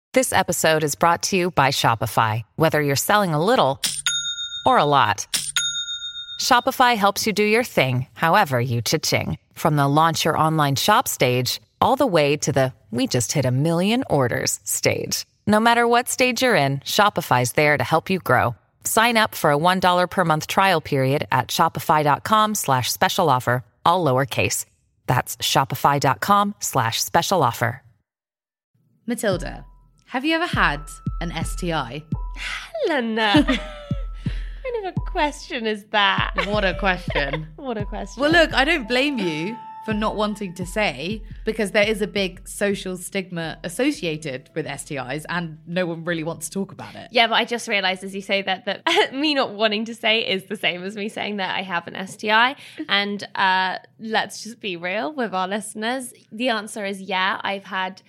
This episode is brought to you by Shopify. Whether you're selling a little or a lot, Shopify helps you do your thing, however you cha-ching. From the launch your online shop stage, all the way to the we just hit 1 million orders stage. No matter what stage you're in, Shopify's there to help you grow. Sign up for a $1 per month trial period at shopify.com/special offer, all lowercase. That's shopify.com/special offer. Matilda, have you ever had an STI? Helena. What kind of a question is that? What a question. What a question. Well, look, I don't blame you for not wanting to say, because there is a big social stigma associated with STIs and no one really wants to talk about it. Yeah, but I just realised as you say that me not wanting to say is the same as me saying that I have an STI. And let's just be real with our listeners. The answer is yeah, I've had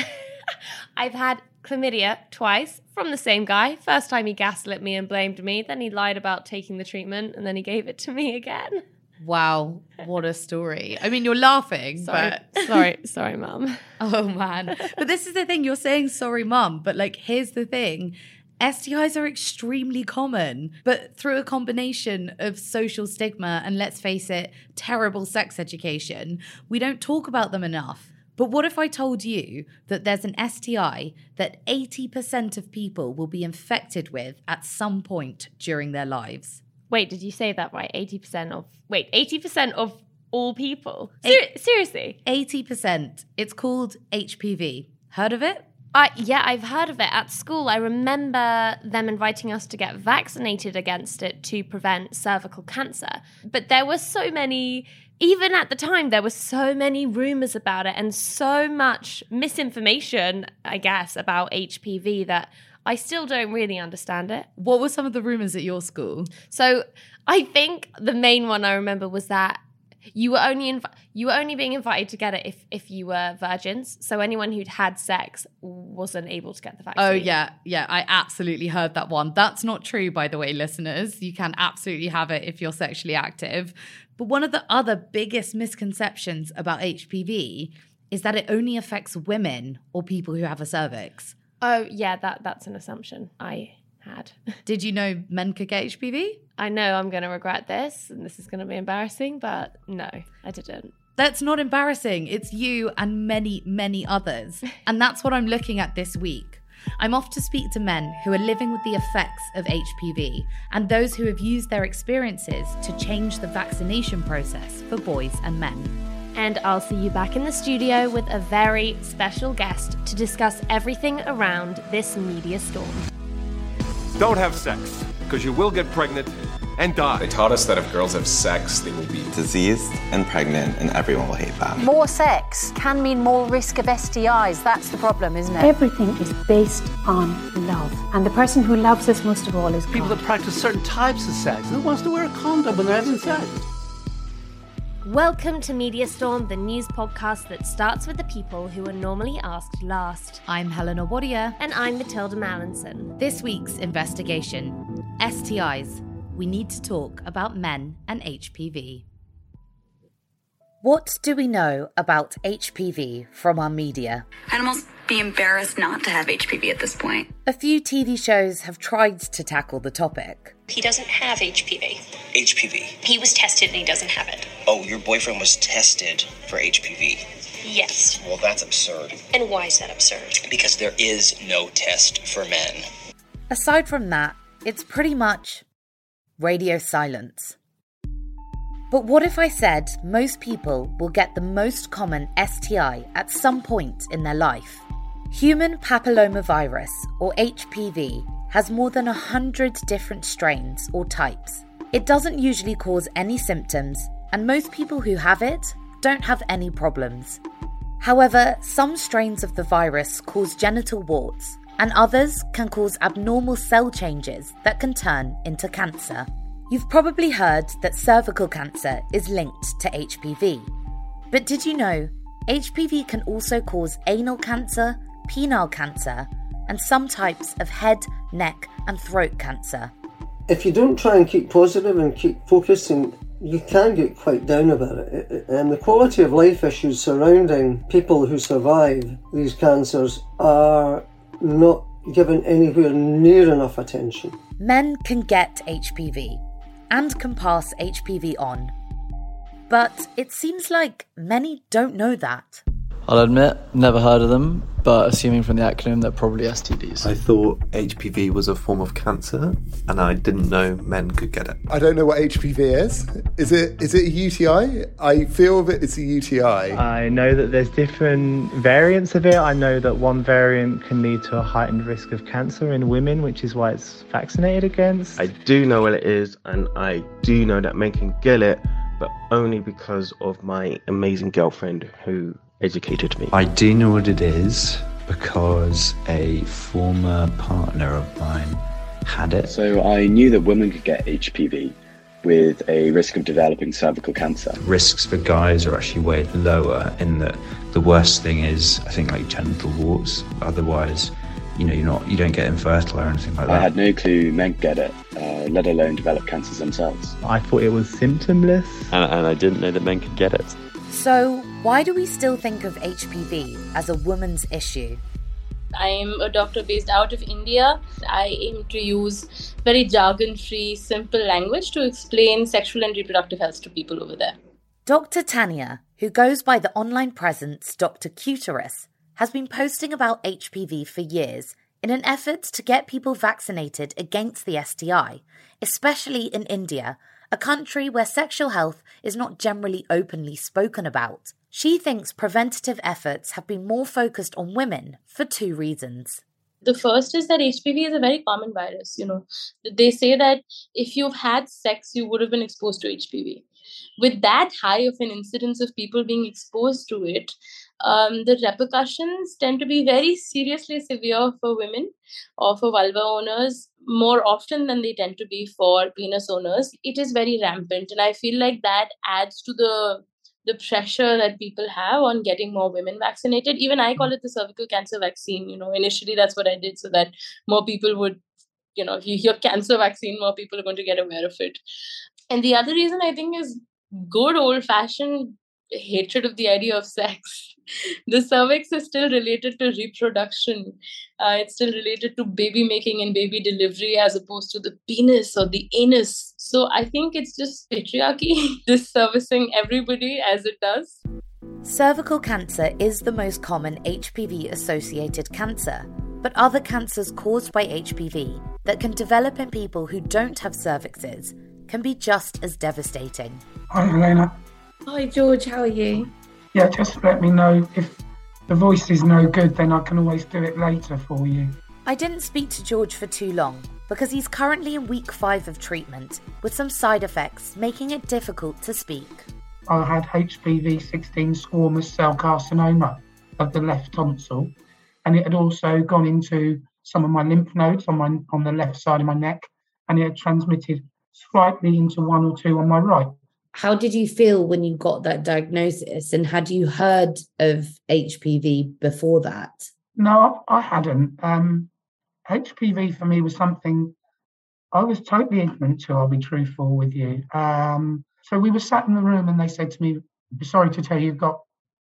chlamydia twice from the same guy. First time he gaslit me and blamed me. Then he lied about taking the treatment and then he gave it to me again. Wow, what a story. I mean, you're laughing, but... Sorry, Mum. Oh, man. But this is the thing. You're saying sorry, Mum. But, like, here's the thing. STIs are extremely common, but through a combination of social stigma and, let's face it, terrible sex education, we don't talk about them enough. But what if I told you that there's an STI that 80% of people will be infected with at some point during their lives? Wait, did you say that right? 80% of all people? Seriously? 80%. It's called HPV. Heard of it? Yeah, I've heard of it. At school, I remember them inviting us to get vaccinated against it to prevent cervical cancer. But there were so many, even at the time, there were so many rumours about it and so much misinformation, I guess, about HPV that I still don't really understand it. What were some of the rumours at your school? So I think the main one I remember was that you were only being invited to get it if you were virgins. So anyone who'd had sex wasn't able to get the vaccine. Oh, yeah, I absolutely heard that one. That's not true, by the way, listeners. You can absolutely have it if you're sexually active. But one of the other biggest misconceptions about HPV is that it only affects women or people who have a cervix. Oh, yeah, that's an assumption I had. Did you know men could get HPV? I know I'm going to regret this, and this is going to be embarrassing, but no, I didn't. That's not embarrassing. It's you and many, many others. And that's what I'm looking at this week. I'm off to speak to men who are living with the effects of HPV and those who have used their experiences to change the vaccination process for boys and men. And I'll see you back in the studio with a very special guest to discuss everything around this media storm. Don't have sex, because you will get pregnant and die. They taught us that if girls have sex, they will be diseased and pregnant, and everyone will hate that. More sex can mean more risk of STIs. That's the problem, isn't it? Everything is based on love. And the person who loves us most of all is people God. that practice certain types of sex. Who wants to wear a condom when they're having sex? Welcome to Media Storm, the news podcast that starts with the people who are normally asked last. I'm Helena Wadia. And I'm Matilda Mallinson. This week's investigation, STIs. We need to talk about men and HPV. What do we know about HPV from our media? I'd almost be embarrassed not to have HPV at this point. A few TV shows have tried to tackle the topic. He doesn't have HPV. HPV? He was tested and he doesn't have it. Oh, your boyfriend was tested for HPV? Yes. Well, that's absurd. And why is that absurd? Because there is no test for men. Aside from that, it's pretty much radio silence. But what if I said most people will get the most common STI at some point in their life? Human papillomavirus, or HPV, has more than 100 different strains or types. It doesn't usually cause any symptoms, and most people who have it don't have any problems. However, some strains of the virus cause genital warts, and others can cause abnormal cell changes that can turn into cancer. You've probably heard that cervical cancer is linked to HPV. But did you know HPV can also cause anal cancer, penile cancer, and some types of head, neck, and throat cancer? If you don't try and keep positive and keep focusing, you can get quite down about it. And the quality of life issues surrounding people who survive these cancers are not given anywhere near enough attention. Men can get HPV and can pass HPV on. But it seems like many don't know that. I'll admit, never heard of them, but assuming from the acronym, they're probably STDs. I thought HPV was a form of cancer, and I didn't know men could get it. I don't know what HPV is. Is it a UTI? I feel that it's a UTI. I know that there's different variants of it. I know that one variant can lead to a heightened risk of cancer in women, which is why it's vaccinated against. I do know what it is, and I do know that men can get it, but only because of my amazing girlfriend who educated me. I do know what it is because a former partner of mine had it. So I knew that women could get HPV with a risk of developing cervical cancer. Risks for guys are actually way lower in that the worst thing is, I think, like genital warts. Otherwise, you don't get infertile or anything like that. I had no clue men could get it, let alone develop cancers themselves. I thought it was symptomless. And I didn't know that men could get it. So, why do we still think of HPV as a woman's issue? I'm a doctor based out of India. I aim to use very jargon-free, simple language to explain sexual and reproductive health to people over there. Dr. Tanya, who goes by the online presence Dr. Cuterus, has been posting about HPV for years in an effort to get people vaccinated against the STI, especially in India, a country where sexual health is not generally openly spoken about. She thinks preventative efforts have been more focused on women for two reasons. The first is that HPV is a very common virus. They say that if you've had sex, you would have been exposed to HPV. With that high of an incidence of people being exposed to it, the repercussions tend to be very seriously severe for women or for vulva owners more often than they tend to be for penis owners. It is very rampant, and I feel like that adds to the pressure that people have on getting more women vaccinated. Even I call it the cervical cancer vaccine. Initially that's what I did so that more people would, if you hear cancer vaccine, more people are going to get aware of it. And the other reason I think is good old-fashioned hatred of the idea of sex. The cervix is still related to reproduction. It's still related to baby making and baby delivery as opposed to the penis or the anus. So I think it's just patriarchy disservicing everybody as it does. Cervical cancer is the most common HPV-associated cancer, but other cancers caused by HPV that can develop in people who don't have cervixes can be just as devastating. Hi, Elena. Hi, George. How are you? Yeah, just let me know if the voice is no good, then I can always do it later for you. I didn't speak to George for too long because he's currently in week 5 of treatment with some side effects making it difficult to speak. I had HPV-16 squamous cell carcinoma of the left tonsil, and it had also gone into some of my lymph nodes on the left side of my neck, and it had transmitted slightly into 1 or 2 on my right. How did you feel when you got that diagnosis, and had you heard of HPV before that? No, I hadn't. HPV for me was something I was totally ignorant to, I'll be truthful with you. So we were sat in the room and they said to me, sorry to tell you, you've got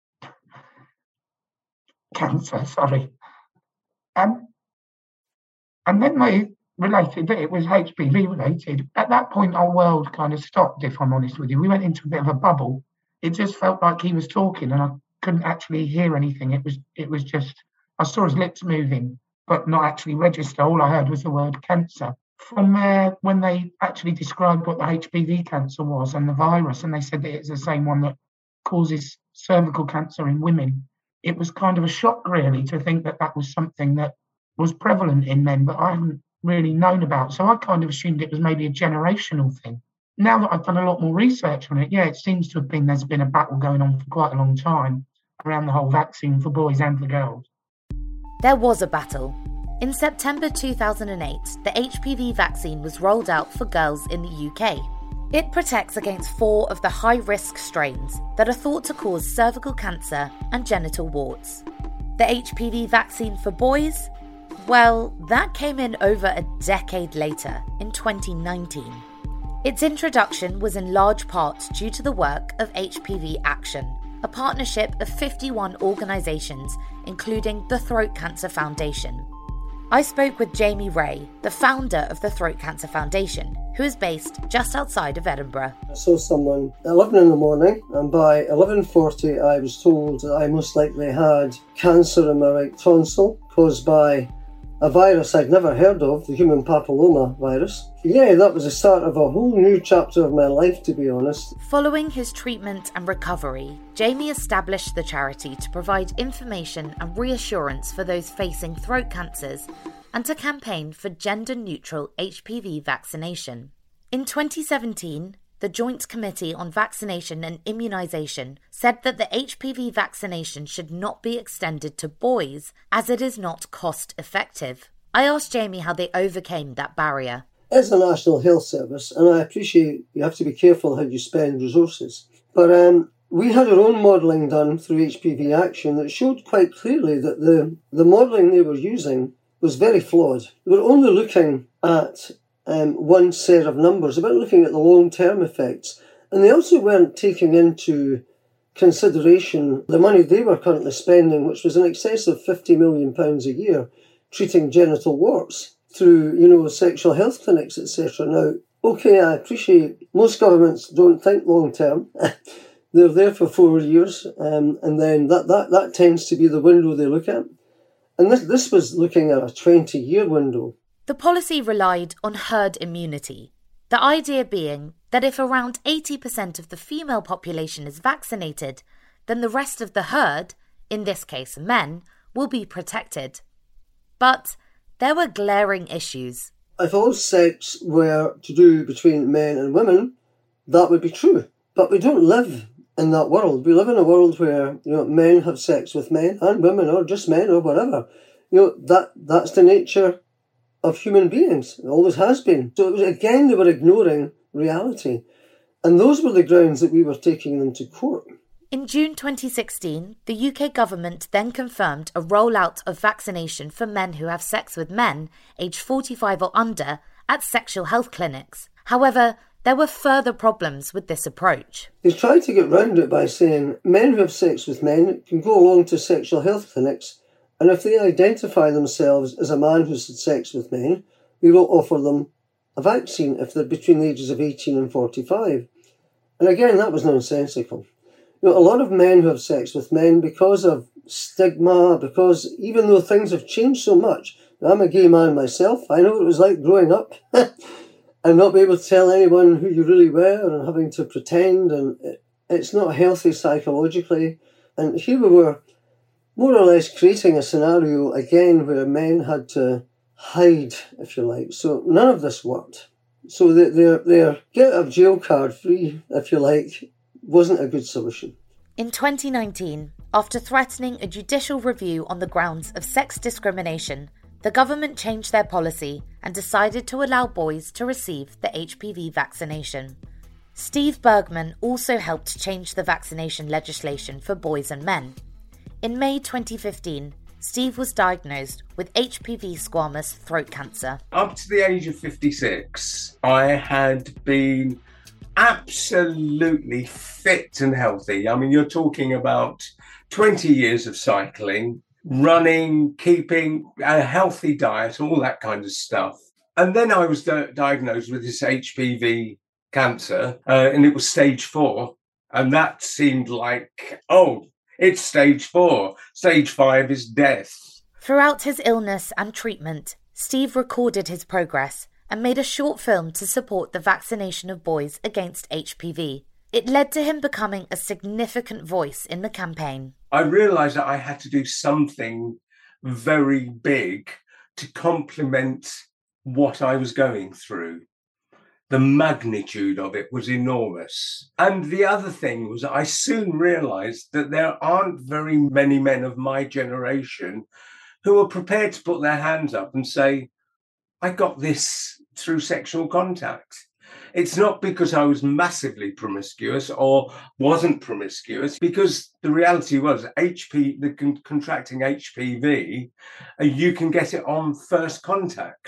cancer, sorry. And then they related that it was HPV related. At that point, our world kind of stopped, if I'm honest with you. We went into a bit of a bubble. It just felt like he was talking and I couldn't actually hear anything. It was just, I saw his lips moving, but not actually register. All I heard was the word cancer. From there, when they actually described what the HPV cancer was and the virus, and they said that it's the same one that causes cervical cancer in women, it was kind of a shock, really, to think that that was something that was prevalent in men, but I hadn't really known about. So I kind of assumed it was maybe a generational thing. Now that I've done a lot more research on it, yeah, it seems to have been, there's been a battle going on for quite a long time around the whole vaccine for boys and for girls. There was a battle. In September 2008, the HPV vaccine was rolled out for girls in the UK. It protects against 4 of the high-risk strains that are thought to cause cervical cancer and genital warts. The HPV vaccine for boys? Well, that came in over a decade later, in 2019. Its introduction was in large part due to the work of HPV Action, a partnership of 51 organisations, including the Throat Cancer Foundation. I spoke with Jamie Ray, the founder of the Throat Cancer Foundation, who is based just outside of Edinburgh. I saw someone at 11 in the morning, and by 11:40 I was told that I most likely had cancer in my right tonsil caused by a virus I'd never heard of, the human papilloma virus. Yeah, that was the start of a whole new chapter of my life, to be honest. Following his treatment and recovery, Jamie established the charity to provide information and reassurance for those facing throat cancers and to campaign for gender-neutral HPV vaccination. In 2017, the Joint Committee on Vaccination and Immunisation said that the HPV vaccination should not be extended to boys as it is not cost-effective. I asked Jamie how they overcame that barrier. It's a National Health Service, and I appreciate you have to be careful how you spend resources. But we had our own modelling done through HPV Action that showed quite clearly that the modelling they were using was very flawed. They were only looking at one set of numbers, about looking at the long-term effects. And they also weren't taking into consideration the money they were currently spending, which was in excess of £50 million a year, treating genital warts through, sexual health clinics, etc. Now, okay, I appreciate most governments don't think long-term. They're there for 4 years, and then that tends to be the window they look at. And this was looking at a 20-year window. The policy relied on herd immunity, the idea being that if around 80% of the female population is vaccinated, then the rest of the herd, in this case men, will be protected. But there were glaring issues. If all sex were to do between men and women, that would be true. But we don't live in that world. We live in a world where men have sex with men and women, or just men, or whatever. That's the nature of human beings. It always has been. So it was, again, they were ignoring reality. And those were the grounds that we were taking them to court. In June 2016, the UK government then confirmed a rollout of vaccination for men who have sex with men aged 45 or under at sexual health clinics. However, there were further problems with this approach. They tried to get round it by saying men who have sex with men can go along to sexual health clinics, and if they identify themselves as a man who's had sex with men, we will offer them a vaccine if they're between the ages of 18 and 45. And again, that was nonsensical. A lot of men who have sex with men, because of stigma, because even though things have changed so much, I'm a gay man myself, I know what it was like growing up and not be able to tell anyone who you really were and having to pretend, and it's not healthy psychologically. And here we were more or less creating a scenario again where men had to hide, if you like. So none of this worked. So their get out of jail card free, if you like, wasn't a good solution. In 2019, after threatening a judicial review on the grounds of sex discrimination, the government changed their policy and decided to allow boys to receive the HPV vaccination. Steve Bergman also helped change the vaccination legislation for boys and men. In May 2015, Steve was diagnosed with HPV squamous throat cancer. Up to the age of 56, I had been absolutely fit and healthy. I mean, you're talking about 20 years of cycling, running, keeping a healthy diet, all that kind of stuff. And then I was diagnosed with this HPV cancer, and it was stage 4. And that seemed like, it's stage 4. Stage 5 is death. Throughout his illness and treatment, Steve recorded his progress and made a short film to support the vaccination of boys against HPV. It led to him becoming a significant voice in the campaign. I realised that I had to do something very big to complement what I was going through. The magnitude of it was enormous. And the other thing was I soon realised that there aren't very many men of my generation who are prepared to put their hands up and say, I got this through sexual contact. It's not because I was massively promiscuous or wasn't promiscuous, because the reality was contracting HPV, you can get it on first contact.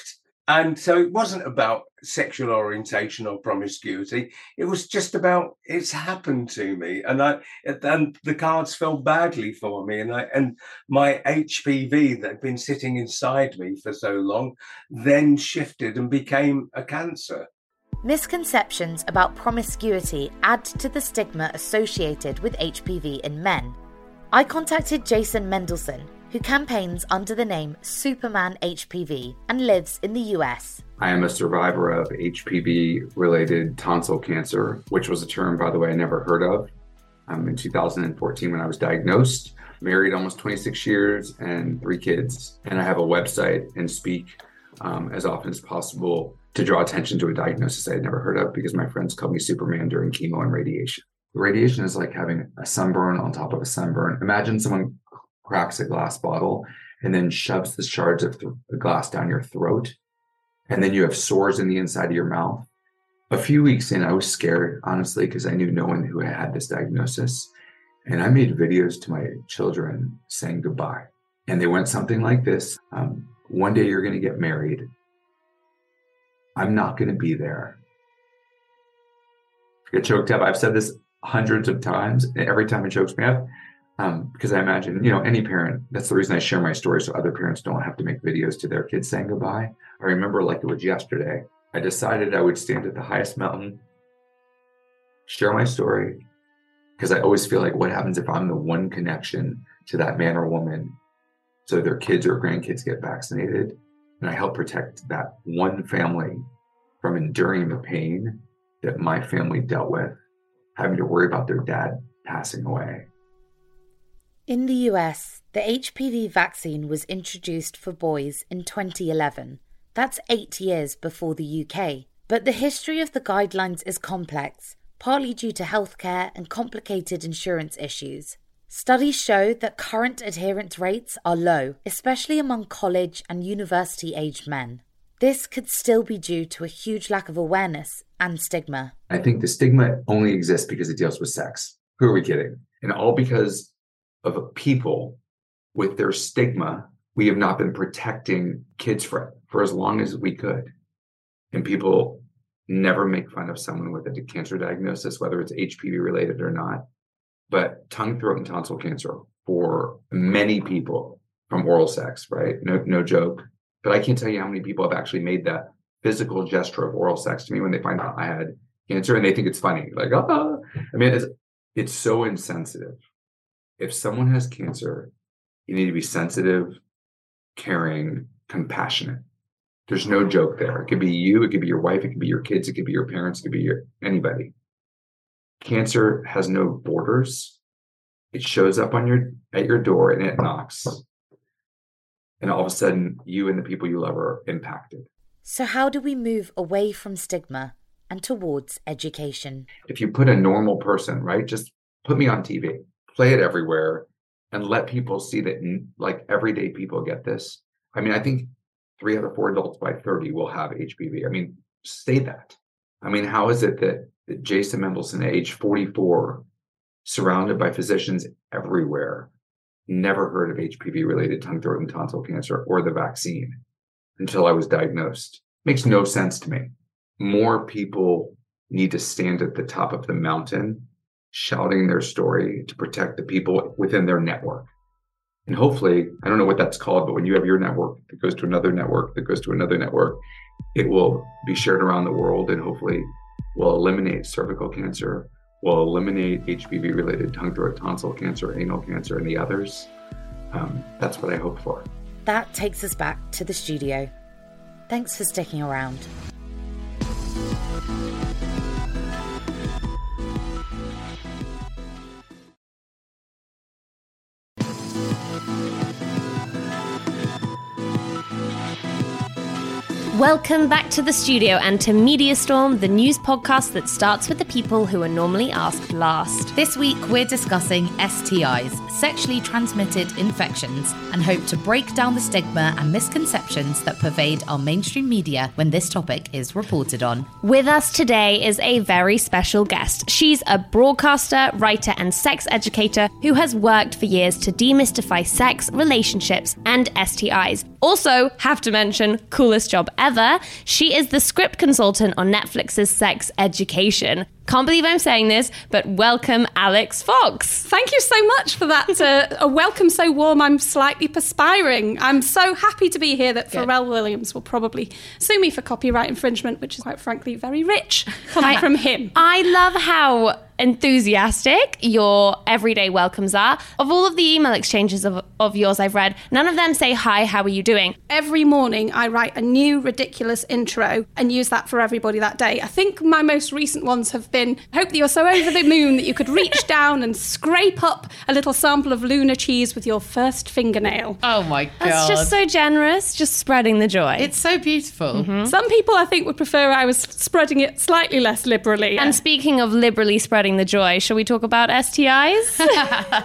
And so it wasn't about sexual orientation or promiscuity. It was just about, it's happened to me. And the cards fell badly for me. And my HPV that had been sitting inside me for so long then shifted and became a cancer. Misconceptions about promiscuity add to the stigma associated with HPV in men. I contacted Jason Mendelson, who campaigns under the name Superman HPV and lives in the US. I am a survivor of HPV-related tonsil cancer, which was a term, by the way, I never heard of. In 2014 when I was diagnosed, married almost 26 years and 3 kids. And I have a website and speak as often as possible to draw attention to a diagnosis I had never heard of because my friends called me Superman during chemo and radiation. Radiation is like having a sunburn on top of a sunburn. Imagine someone cracks a glass bottle and then shoves the shards of the glass down your throat. And then you have sores in the inside of your mouth. A few weeks in, I was scared, honestly, because I knew no one who had this diagnosis. And I made videos to my children saying goodbye. And they went something like this. One day you're going to get married. I'm not going to be there. I get choked up. I've said this hundreds of times. Every time it chokes me up. Because I imagine, any parent, that's the reason I share my story so other parents don't have to make videos to their kids saying goodbye. I remember like it was yesterday, I decided I would stand at the highest mountain, share my story, because I always feel like what happens if I'm the one connection to that man or woman so their kids or grandkids get vaccinated, and I help protect that one family from enduring the pain that my family dealt with, having to worry about their dad passing away. In the US, the HPV vaccine was introduced for boys in 2011. That's 8 years before the UK. But the history of the guidelines is complex, partly due to healthcare and complicated insurance issues. Studies show that current adherence rates are low, especially among college and university-aged men. This could still be due to a huge lack of awareness and stigma. I think the stigma only exists because it deals with sex. Who are we kidding? And all because of a people with their stigma, we have not been protecting kids for as long as we could. And people never make fun of someone with a cancer diagnosis, whether it's HPV related or not. But tongue, throat, and tonsil cancer for many people from oral sex, right? No joke. But I can't tell you how many people have actually made that physical gesture of oral sex to me when they find out I had cancer and they think it's funny. Like, I mean, it's so insensitive. If someone has cancer, you need to be sensitive, caring, compassionate. There's no joke there. It could be you, it could be your wife, it could be your kids, it could be your parents, it could be anybody. Cancer has no borders. It shows up at your door and it knocks. And all of a sudden, you and the people you love are impacted. So how do we move away from stigma and towards education? If you put a normal person, right, just put me on TV. Play it everywhere and let people see that like everyday people get this. I mean, I think 3 out of 4 adults by 30 will have HPV. I mean, say that. I mean, how is it that Jason Mendelson at age 44, surrounded by physicians everywhere, never heard of HPV-related tongue, throat, and tonsil cancer or the vaccine until I was diagnosed? Makes no sense to me. More people need to stand at the top of the mountain shouting their story to protect the people within their network. And hopefully, I don't know what that's called, but when you have your network that goes to another network, that goes to another network, it will be shared around the world and hopefully will eliminate cervical cancer, will eliminate HPV-related tongue, throat, tonsil cancer, anal cancer, and the others. That's what I hope for. That takes us back to the studio. Thanks for sticking around. Welcome back to the studio and to Media Storm, the news podcast that starts with the people who are normally asked last. This week, we're discussing STIs, sexually transmitted infections, and hope to break down the stigma and misconceptions that pervade our mainstream media when this topic is reported on. With us today is a very special guest. She's a broadcaster, writer, and sex educator who has worked for years to demystify sex, relationships, and STIs. Also, have to mention, coolest job ever. She is the script consultant on Netflix's Sex Education. Can't believe I'm saying this, but welcome, Alex Fox. Thank you so much for that. A welcome so warm, I'm slightly perspiring. I'm so happy to be here that Pharrell Williams will probably sue me for copyright infringement, which is quite frankly very rich coming from him. I love how enthusiastic your everyday welcomes are. Of all of the email exchanges of yours I've read, none of them say, hi, how are you doing? Every morning I write a new ridiculous intro and use that for everybody that day. I think my most recent ones have been, hope that you're so over the moon that you could reach down and scrape up a little sample of Lunar cheese with your first fingernail. Oh my God. That's just so generous, just spreading the joy. It's so beautiful. Mm-hmm. Some people I think would prefer I was spreading it slightly less liberally. And speaking of liberally spreading the joy, shall we talk about STIs?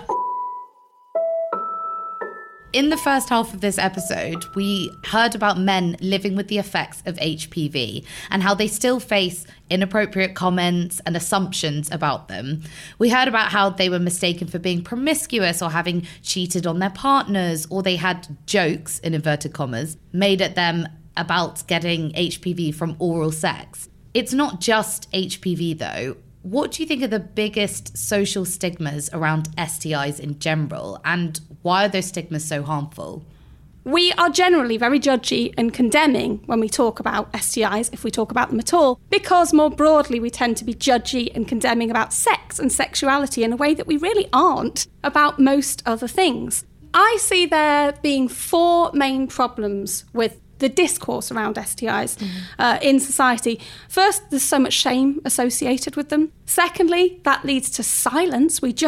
In the first half of this episode, we heard about men living with the effects of HPV and how they still face inappropriate comments and assumptions about them. We heard about how they were mistaken for being promiscuous or having cheated on their partners, or they had jokes, in inverted commas, made at them about getting HPV from oral sex. It's not just HPV though. What do you think are the biggest social stigmas around STIs in general, and why are those stigmas so harmful? We are generally very judgy and condemning when we talk about STIs, if we talk about them at all, because more broadly we tend to be judgy and condemning about sex and sexuality in a way that we really aren't about most other things. I see there being 4 main problems with the discourse around STIs in society. First, there's so much shame associated with them. Secondly, that leads to silence. We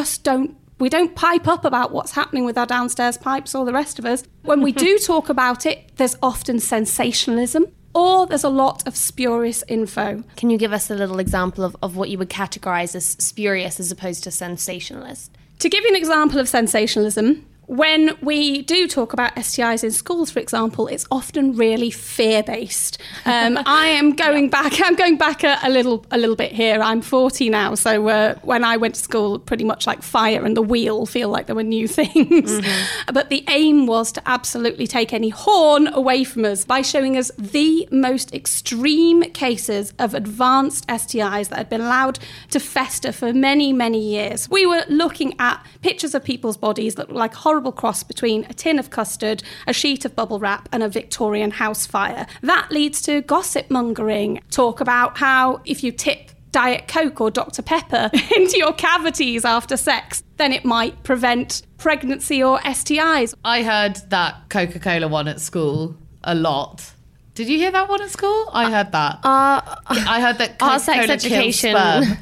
don't pipe up about what's happening with our downstairs pipes or the rest of us. When we do talk about it, there's often sensationalism, or there's a lot of spurious info. Can you give us a little example of what you would categorise as spurious as opposed to sensationalist? To give you an example of sensationalism, when we do talk about STIs in schools, for example, it's often really fear-based. I'm going back a little bit here. I'm 40 now, so when I went to school, pretty much like fire and the wheel feel like there were new things. Mm-hmm. But the aim was to absolutely take any horn away from us by showing us the most extreme cases of advanced STIs that had been allowed to fester for many, many years. We were looking at pictures of people's bodies that were like horrible cross between a tin of custard, a sheet of bubble wrap and a Victorian house fire. That leads to gossip mongering. Talk about how if you tip Diet Coke or Dr. Pepper into your cavities after sex, then it might prevent pregnancy or STIs. I heard that Coca-Cola one at school a lot. Did you hear that one at school? I heard that. I heard that our sex education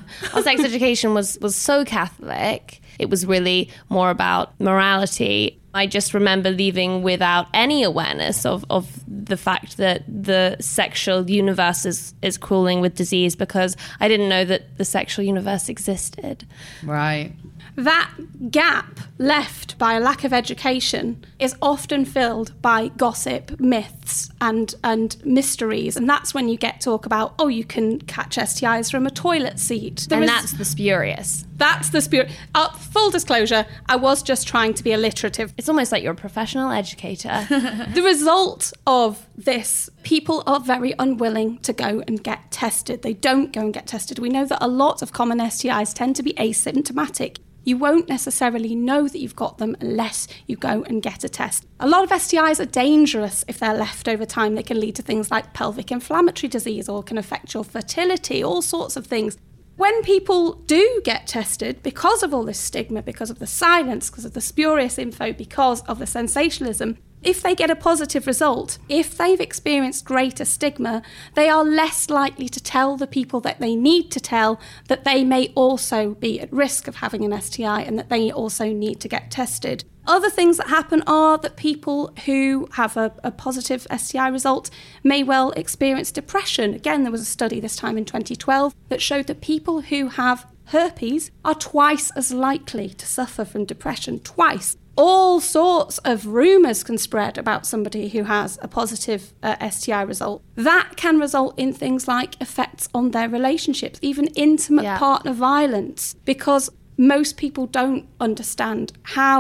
was so Catholic. It was really more about morality. I just remember leaving without any awareness of the fact that the sexual universe is crawling with disease, because I didn't know that the sexual universe existed. Right. That gap left by a lack of education is often filled by gossip, myths and mysteries. And that's when you get talk about, oh, you can catch STIs from a toilet seat. That's the spurious. That's the spurious. Full disclosure, I was just trying to be alliterative. It's almost like you're a professional educator. The result of this, people are very unwilling to go and get tested. They don't go and get tested. We know that a lot of common STIs tend to be asymptomatic. You won't necessarily know that you've got them unless you go and get a test. A lot of STIs are dangerous if they're left over time. They can lead to things like pelvic inflammatory disease or can affect your fertility, all sorts of things. When people do get tested, because of all this stigma, because of the silence, because of the spurious info, because of the sensationalism, if they get a positive result, if they've experienced greater stigma, they are less likely to tell the people that they need to tell that they may also be at risk of having an STI and that they also need to get tested. Other things that happen are that people who have a positive STI result may well experience depression. Again, there was a study this time in 2012 that showed that people who have herpes are twice as likely to suffer from depression, twice. All sorts of rumours can spread about somebody who has a positive STI result. That can result in things like effects on their relationships, even intimate partner violence, because most people don't understand how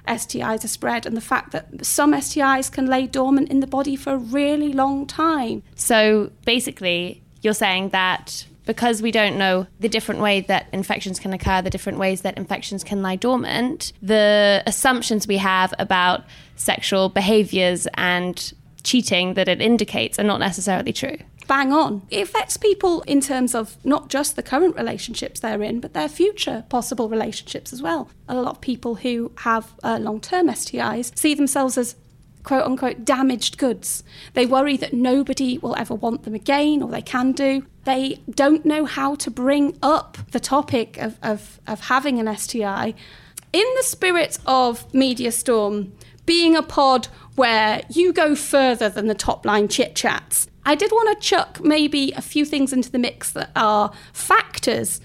STIs are spread, and the fact that some STIs can lay dormant in the body for a really long time. So basically, you're saying that because we don't know the different way that infections can occur, the different ways that infections can lie dormant, the assumptions we have about sexual behaviours and cheating that it indicates are not necessarily true. Bang on. It affects people in terms of not just the current relationships they're in, but their future possible relationships as well. A lot of people who have long-term STIs see themselves as quote-unquote damaged goods. They worry that nobody will ever want them again, or they can do. They don't know how to bring up the topic of having an STI. In the spirit of Media Storm being a pod where you go further than the top-line chit-chats, I did want to chuck maybe a few things into the mix that are factors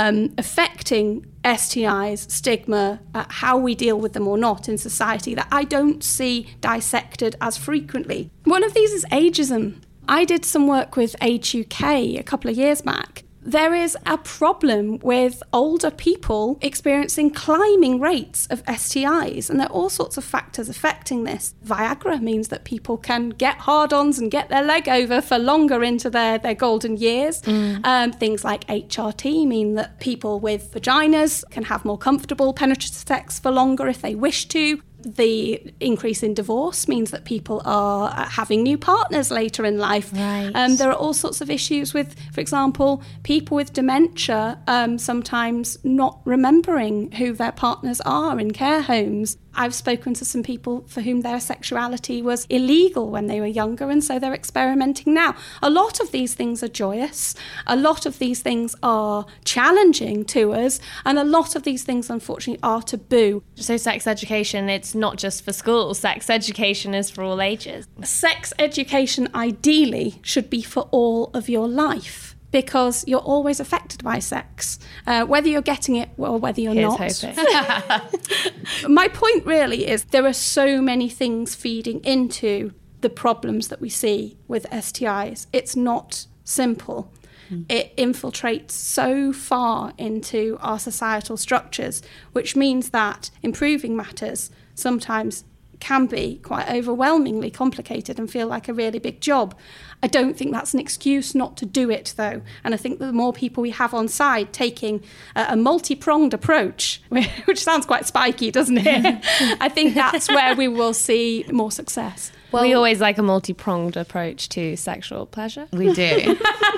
affecting STIs, stigma, how we deal with them or not in society that I don't see dissected as frequently. One of these is ageism. I did some work with Age UK a couple of years back. There is a problem with older people experiencing climbing rates of STIs, and there are all sorts of factors affecting this. Viagra means that people can get hard-ons and get their leg over for longer into their golden years. Things like HRT mean that people with vaginas can have more comfortable penetrative sex for longer if they wish to. The increase in divorce means that people are having new partners later in life. Right. There are all sorts of issues with, for example, people with dementia sometimes not remembering who their partners are in care homes. I've spoken to some people for whom their sexuality was illegal when they were younger, and so they're experimenting now. A lot of these things are joyous. A lot of these things are challenging to us, and a lot of these things, unfortunately, are taboo. So sex education, it's not just for schools. Sex education is for all ages. Sex education, ideally, should be for all of your life, because you're always affected by sex, whether you're getting it or whether you're not. My point really is there are so many things feeding into the problems that we see with STIs. It's not simple. It infiltrates so far into our societal structures, which means that improving matters sometimes can be quite overwhelmingly complicated and feel like a really big job. I don't think that's an excuse not to do it, though. And I think that the more people we have on side taking a multi-pronged approach, which sounds quite spiky, doesn't it? I think that's where we will see more success. Well, we always like a multi-pronged approach to sexual pleasure. We do.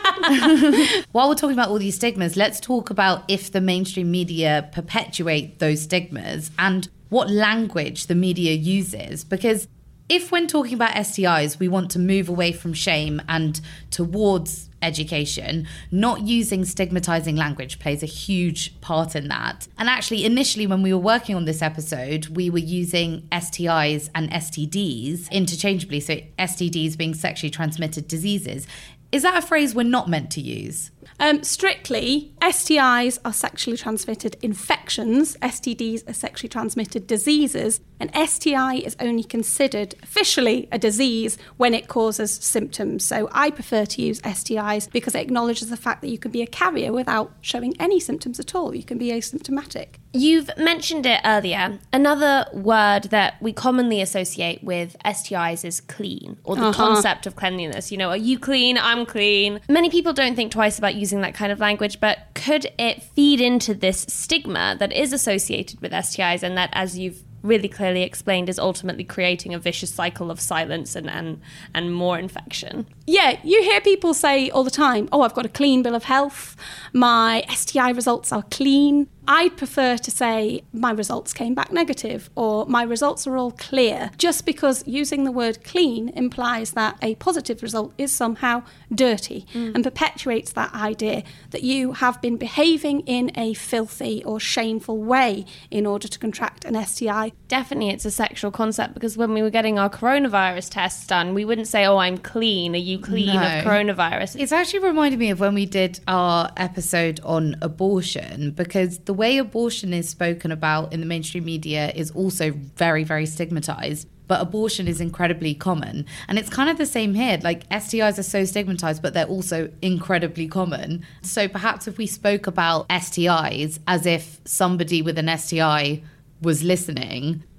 While we're talking about all these stigmas, let's talk about if the mainstream media perpetuate those stigmas and what language the media uses. Because if when talking about STIs, we want to move away from shame and towards education, not using stigmatizing language plays a huge part in that. And actually, initially, when we were working on this episode, we were using STIs and STDs interchangeably. So STDs being sexually transmitted diseases. Is that a phrase we're not meant to use? Strictly, STIs are sexually transmitted infections, STDs are sexually transmitted diseases, and STI is only considered officially a disease when it causes symptoms. So I prefer to use STIs because it acknowledges the fact that you can be a carrier without showing any symptoms at all. You can be asymptomatic. You've mentioned it earlier. Another word that we commonly associate with STIs is clean, or the concept of cleanliness. You know, are you clean? I'm clean. Many people don't think twice about using that kind of language, but could it feed into this stigma that is associated with STIs and that, as you've really clearly explained, is ultimately creating a vicious cycle of silence and more infection? Yeah, you hear people say all the time, oh, I've got a clean bill of health, my STI results are clean. I'd prefer to say my results came back negative, or my results are all clear, just because using the word clean implies that a positive result is somehow dirty and perpetuates that idea that you have been behaving in a filthy or shameful way in order to contract an STI. Definitely it's a sexual concept, because when we were getting our coronavirus tests done, we wouldn't say, oh, I'm clean. Are you clean of coronavirus? It's actually reminded me of when we did our episode on abortion, because the way abortion is spoken about in the mainstream media is also very, very stigmatized. But abortion is incredibly common. And it's kind of the same here. Like, STIs are so stigmatized, but they're also incredibly common. So perhaps if we spoke about STIs as if somebody with an STI was listening,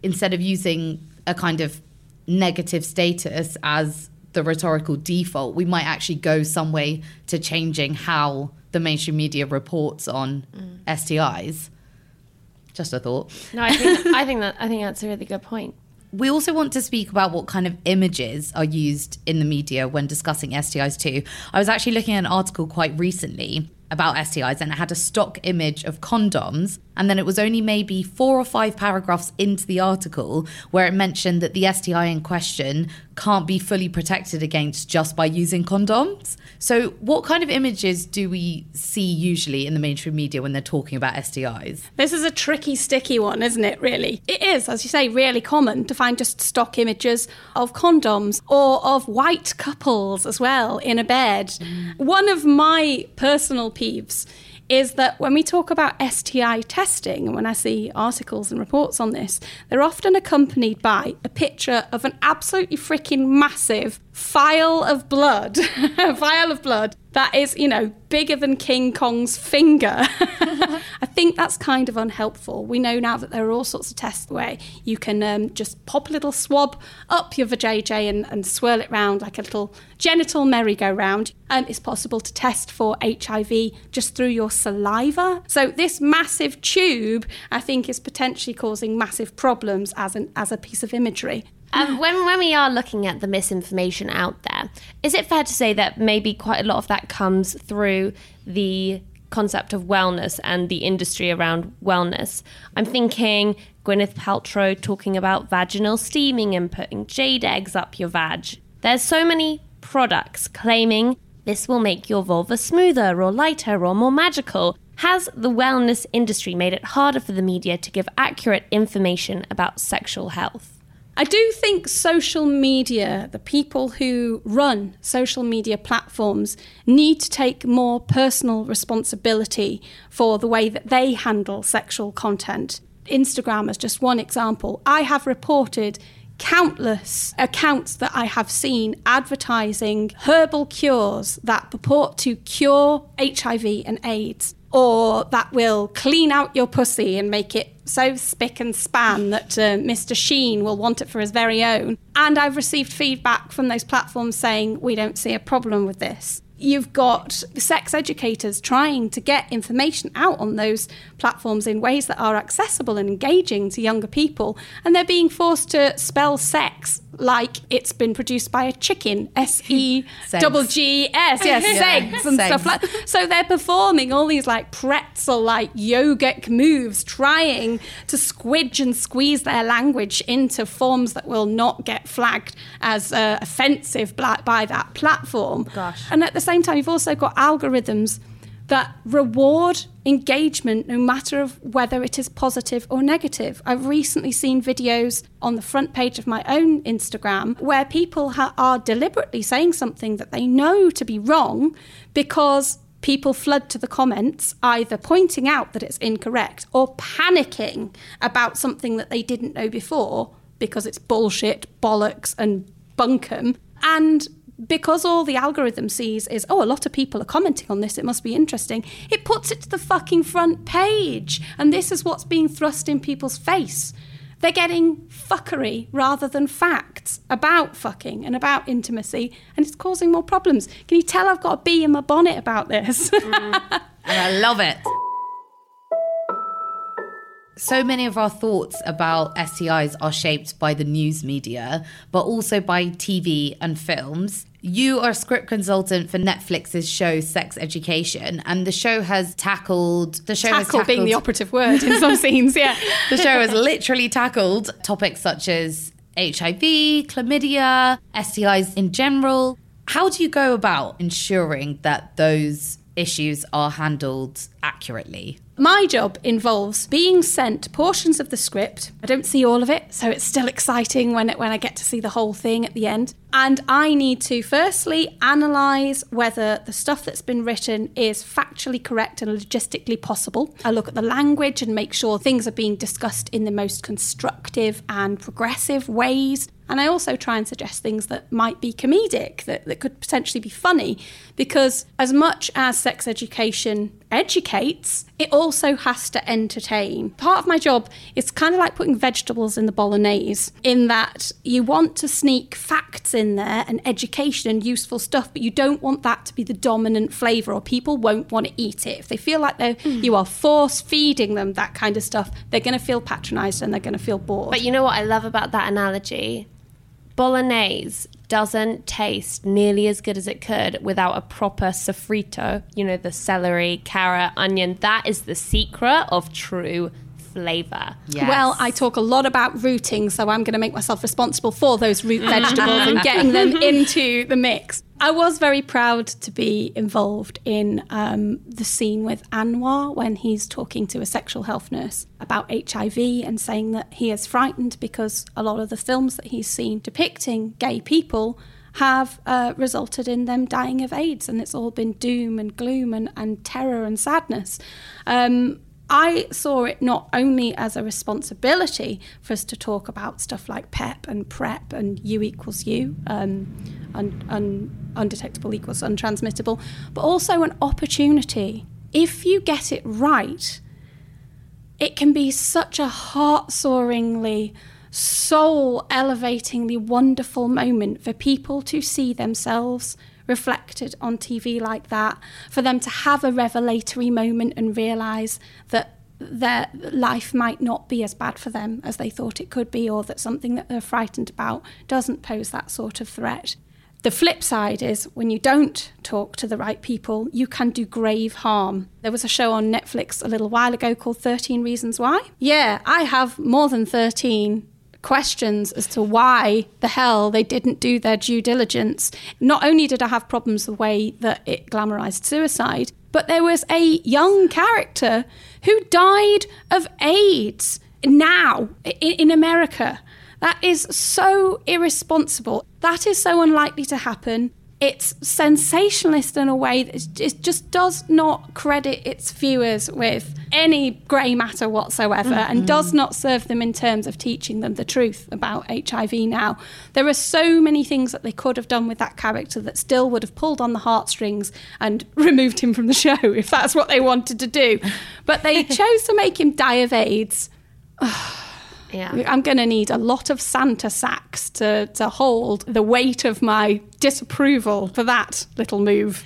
instead of using a kind of negative status as the rhetorical default, we might actually go some way to changing how the mainstream media reports on STIs. Just a thought. No, I think that's a really good point. We also want to speak about what kind of images are used in the media when discussing STIs too. I was actually looking at an article quite recently about STIs, and it had a stock image of condoms, and then it was only maybe 4 or 5 paragraphs into the article where it mentioned that the STI in question can't be fully protected against just by using condoms. So what kind of images do we see usually in the mainstream media when they're talking about STIs? This is a tricky, sticky one, isn't it, really? It is, as you say, really common to find just stock images of condoms or of white couples as well in a bed. One of my personal peeves is that when we talk about STI testing, and when I see articles and reports on this, they're often accompanied by a picture of an absolutely freaking massive vial of blood, that is, bigger than King Kong's finger. I think that's kind of unhelpful. We know now that there are all sorts of tests where you can just pop a little swab up your vajayjay and swirl it round like a little genital merry-go-round. It's possible to test for HIV just through your saliva. So this massive tube, I think, is potentially causing massive problems as a piece of imagery. When we are looking at the misinformation out there, is it fair to say that maybe quite a lot of that comes through the concept of wellness and the industry around wellness? I'm thinking Gwyneth Paltrow talking about vaginal steaming and putting jade eggs up your vag. There's so many products claiming this will make your vulva smoother or lighter or more magical. Has the wellness industry made it harder for the media to give accurate information about sexual health? I do think social media, the people who run social media platforms, need to take more personal responsibility for the way that they handle sexual content. Instagram is just one example. I have reported countless accounts that I have seen advertising herbal cures that purport to cure HIV and AIDS, or that will clean out your pussy and make it so spick and span that Mr. Sheen will want it for his very own. And I've received feedback from those platforms saying, we don't see a problem with this. You've got sex educators trying to get information out on those platforms in ways that are accessible and engaging to younger people, and they're being forced to spell sex like it's been produced by a chicken, S-E-G-G-S, segs and stuff like that. So they're performing all these like pretzel-like yogic moves, trying to squidge and squeeze their language into forms that will not get flagged as offensive by that platform. Gosh. And at the same time, you've also got algorithms that reward engagement no matter of whether it is positive or negative. I've recently seen videos on the front page of my own Instagram where people are deliberately saying something that they know to be wrong because people flood to the comments, either pointing out that it's incorrect or panicking about something that they didn't know before because it's bullshit, bollocks and bunkum. And because all the algorithm sees is, a lot of people are commenting on this, it must be interesting, it puts it to the fucking front page. And this is what's being thrust in people's face. They're getting fuckery rather than facts about fucking and about intimacy, and it's causing more problems. Can you tell I've got a bee in my bonnet about this? And I love it. So many of our thoughts about STIs are shaped by the news media, but also by TV and films. You are a script consultant for Netflix's show Sex Education, and the show has tackled... Tackle being the operative word in some scenes, yeah. The show has literally tackled topics such as HIV, chlamydia, STIs in general. How do you go about ensuring that those issues are handled accurately? My job involves being sent portions of the script. I don't see all of it, so it's still exciting when I get to see the whole thing at the end. And I need to firstly analyse whether the stuff that's been written is factually correct and logistically possible. I look at the language and make sure things are being discussed in the most constructive and progressive ways. And I also try and suggest things that might be comedic, that could potentially be funny, because as much as Sex Education educates, it also has to entertain. Part of my job is kind of like putting vegetables in the bolognese, in that you want to sneak facts in there and education and useful stuff, but you don't want that to be the dominant flavour, or people won't want to eat it. If they feel like you are force feeding them that kind of stuff, they're going to feel patronised and they're going to feel bored. But you know what I love about that analogy? Bolognese doesn't taste nearly as good as it could without a proper sofrito, you know, the celery, carrot, onion. That is the secret of true flavour. Yes. Well, I talk a lot about rooting, so I'm going to make myself responsible for those root vegetables and getting them into the mix. I was very proud to be involved in the scene with Anwar when he's talking to a sexual health nurse about HIV and saying that he is frightened because a lot of the films that he's seen depicting gay people have resulted in them dying of AIDS, and it's all been doom and gloom and terror and sadness. I saw it not only as a responsibility for us to talk about stuff like PEP and PrEP and U equals U, undetectable equals untransmittable, but also an opportunity. If you get it right, it can be such a heart-soaringly, soul-elevatingly wonderful moment for people to see themselves reflected on TV like that, for them to have a revelatory moment and realise that their life might not be as bad for them as they thought it could be, or that something that they're frightened about doesn't pose that sort of threat. The flip side is when you don't talk to the right people, you can do grave harm. There was a show on Netflix a little while ago called 13 Reasons Why. Yeah, I have more than 13 questions as to why the hell they didn't do their due diligence. Not only did I have problems the way that it glamorized suicide, but there was a young character who died of AIDS now in America. That is so irresponsible. That is so unlikely to happen. It's sensationalist in a way that it just does not credit its viewers with any grey matter whatsoever, and does not serve them in terms of teaching them the truth about HIV now. There are so many things that they could have done with that character that still would have pulled on the heartstrings and removed him from the show if that's what they wanted to do. But they chose to make him die of AIDS. Yeah. I'm going to need a lot of Santa sacks to hold the weight of my disapproval for that little move.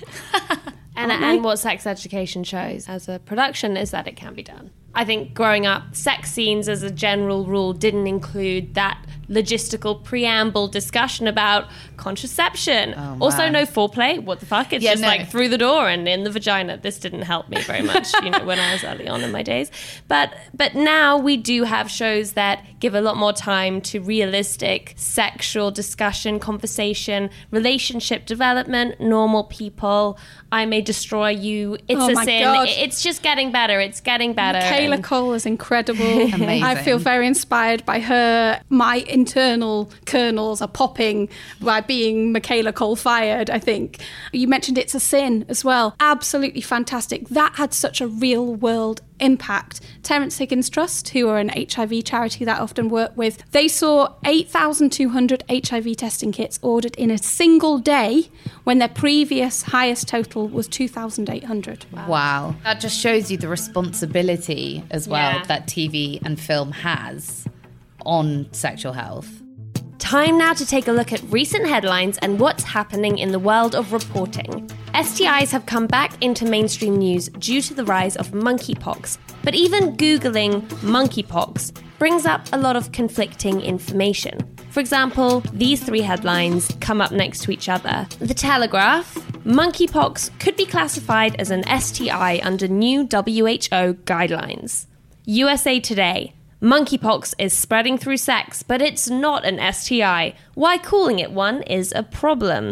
And what sex education shows as a production is that it can be done. I think growing up, sex scenes as a general rule didn't include that logistical preamble discussion about contraception. Oh, also, no foreplay. What the fuck? It's like through the door and in the vagina. This didn't help me very much, when I was early on in my days. But now we do have shows that give a lot more time to realistic sexual discussion, conversation, relationship development, normal people. I May Destroy You. It's a sin. God. It's just getting better. It's getting better. Michaela Cole is incredible. Amazing. I feel very inspired by her. My internal kernels are popping by being Michaela Cole fired, I think. You mentioned It's a Sin as well. Absolutely fantastic. That had such a real world impact. Terence Higgins Trust, who are an HIV charity that I often work with, they saw 8,200 HIV testing kits ordered in a single day when their previous highest total was 2,800. Wow. That just shows you the responsibility as well that TV and film has on sexual health. Time now to take a look at recent headlines and what's happening in the world of reporting. STIs have come back into mainstream news due to the rise of monkeypox, but even Googling monkeypox brings up a lot of conflicting information. For example, these three headlines come up next to each other. The Telegraph: monkeypox could be classified as an STI under new WHO guidelines. USA Today: monkeypox is spreading through sex, but it's not an STI. Why calling it one is a problem.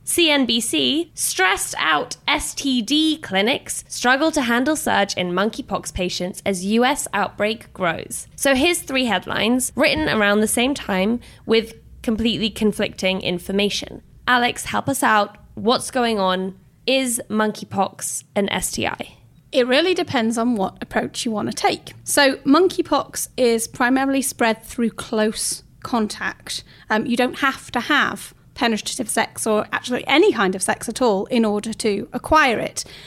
CNBC: stressed out STD clinics struggle to handle surge in monkeypox patients as US outbreak grows. So here's three headlines written around the same time with completely conflicting information. Alex, help us out. What's going on? Is monkeypox an STI? It really depends on what approach you want to take. So monkeypox is primarily spread through close contact. You don't have to have penetrative sex or actually any kind of sex at all in order to acquire it.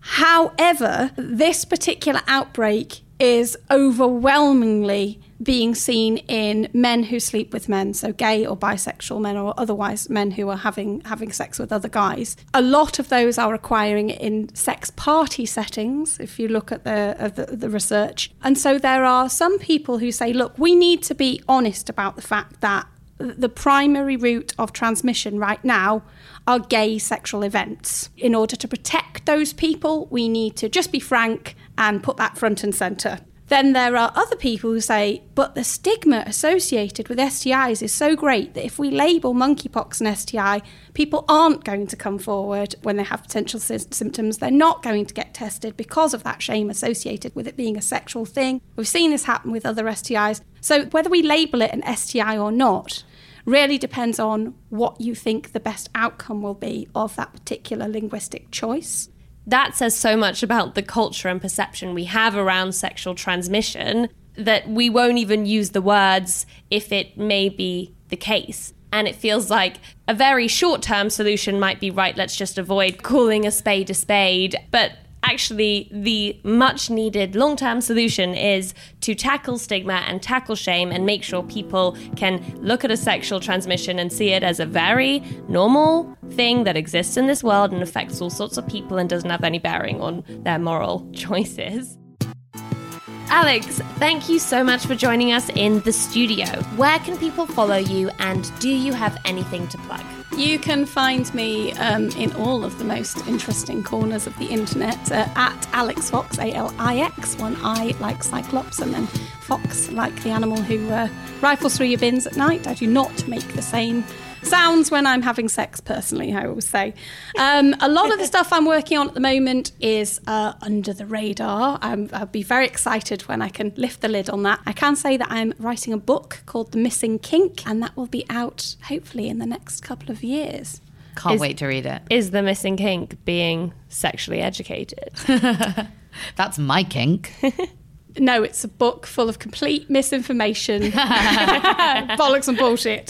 However, this particular outbreak is overwhelmingly being seen in men who sleep with men, so gay or bisexual men, or otherwise men who are having sex with other guys. A lot of those are acquiring it in sex party settings, if you look at the research. And so there are some people who say, look, we need to be honest about the fact that the primary route of transmission right now are gay sexual events. In order to protect those people, we need to just be frank and put that front and centre. Then there are other people who say, but the stigma associated with STIs is so great that if we label monkeypox an STI, people aren't going to come forward when they have potential symptoms. They're not going to get tested because of that shame associated with it being a sexual thing. We've seen this happen with other STIs. So whether we label it an STI or not really depends on what you think the best outcome will be of that particular linguistic choice. That says so much about the culture and perception we have around sexual transmission that we won't even use the words if it may be the case. And it feels like a very short-term solution might be, right, let's just avoid calling a spade. But actually, the much-needed long-term solution is to tackle stigma and tackle shame and make sure people can look at a sexual transmission and see it as a very normal thing that exists in this world and affects all sorts of people and doesn't have any bearing on their moral choices. Alex, thank you so much for joining us in the studio. Where can people follow you, and do you have anything to plug? You can find me in all of the most interesting corners of the internet at Alix Fox, ALIX, one I like Cyclops, and then Fox like the animal who rifles through your bins at night. I do not make the same sounds when I'm having sex, personally, I always say. A lot of the stuff I'm working on at the moment is under the radar. I'll be very excited when I can lift the lid on that. I can say that I'm writing a book called The Missing Kink, and that will be out hopefully in the next couple of years. Can't wait to read it. Is the missing kink being sexually educated? That's my kink. No, it's a book full of complete misinformation, bollocks and bullshit.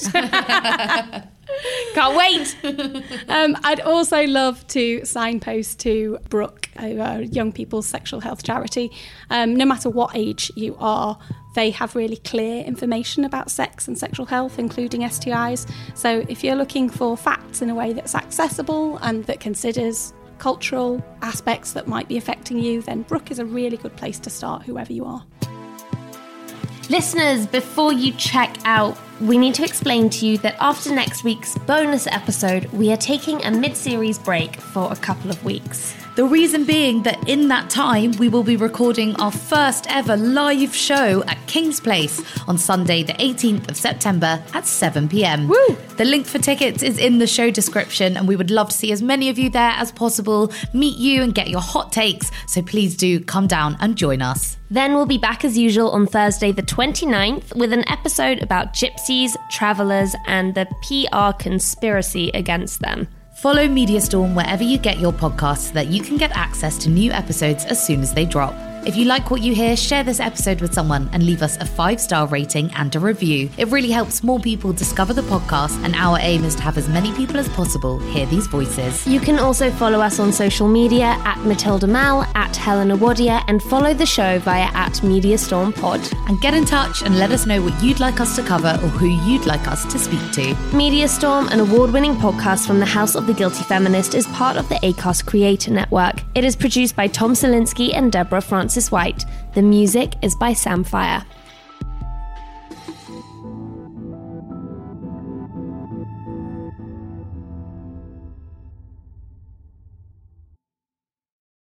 Can't wait. I'd also love to signpost to Brooke, a young people's sexual health charity. No matter what age you are, they have really clear information about sex and sexual health, including STIs. So if you're looking for facts in a way that's accessible and that considers cultural aspects that might be affecting you, then Brooke is a really good place to start, whoever you are. Listeners, before you check out, we need to explain to you that after next week's bonus episode, we are taking a mid-series break for a couple of weeks. The reason being that in that time, we will be recording our first ever live show at King's Place on Sunday, the 18th of September at 7 p.m. Woo! The link for tickets is in the show description, and we would love to see as many of you there as possible, meet you and get your hot takes. So please do come down and join us. Then we'll be back as usual on Thursday the 29th with an episode about gypsies, travellers, and the PR conspiracy against them. Follow Media Storm wherever you get your podcasts so that you can get access to new episodes as soon as they drop. If you like what you hear, share this episode with someone and leave us a 5-star rating and a review. It really helps more people discover the podcast, and our aim is to have as many people as possible hear these voices. You can also follow us on social media at Matilda Mal, at Helena Wadia, and follow the show via at Media Storm Pod. And get in touch and let us know what you'd like us to cover or who you'd like us to speak to. Media Storm, an award-winning podcast from the House of the Guilty Feminist, is part of the Acast Creator Network. It is produced by Tom Selinsky and Deborah Francis White. The music is by Samfire.